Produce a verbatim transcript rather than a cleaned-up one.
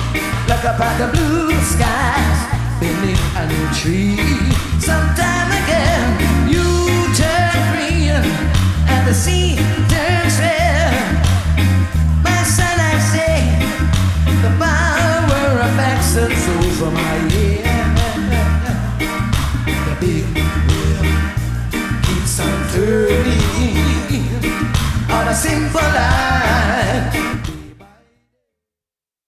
like a pack of blue skies beneath a new tree. Sometime again, you turn green and the sea turns red. My son, I say, the power of accents over my head. The big wheel keeps on turning on a simple line.